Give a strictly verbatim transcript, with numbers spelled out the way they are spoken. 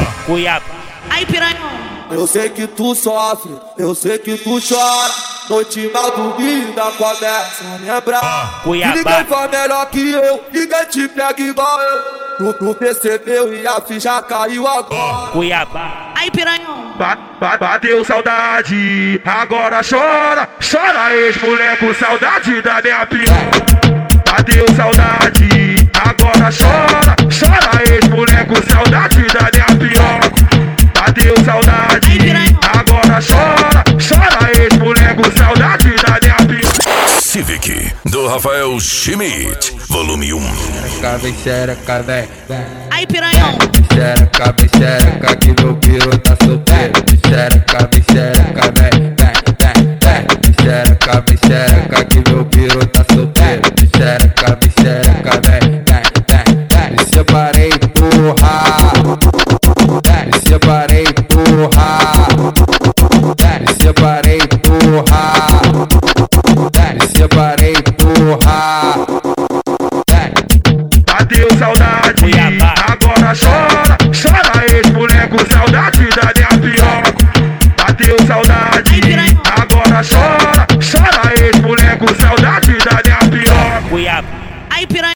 Cuiabá. Aí, piranha. Eu sei que tu sofre, eu sei que tu chora. Noite mal dormida, começa a lembrar. Cuiabá. E ninguém faz melhor que eu, ninguém te pega igual eu. Tu, tu percebeu e a ficha caiu agora. Cuiabá. Aí, piranha. Ba ba bateu saudade, agora chora. Chora, ex-moleque, saudade da minha piroca. Bateu saudade, agora chora. Chora, ex-moleque, saudade da minha piroca. Bateu saudade, agora chora. Chora, ex-moleque, saudade da minha piroca. Civic, do Rafael Schmidt, volume um. Vem xereca, vem, vem. Aí, piranhão. Xereca, vem xereca, que meu piru tá solteiro. Xereca, vem xereca, vem, vem, vem, vem. Xereca, vem xereca, que meu piru tá solteiro. Xereca, vem xereca, vem, vem, vem, vem. Me separei, porra. Me separei, porra. Me separei, porra. Me separei, porra. Bateu saudade, agora chora.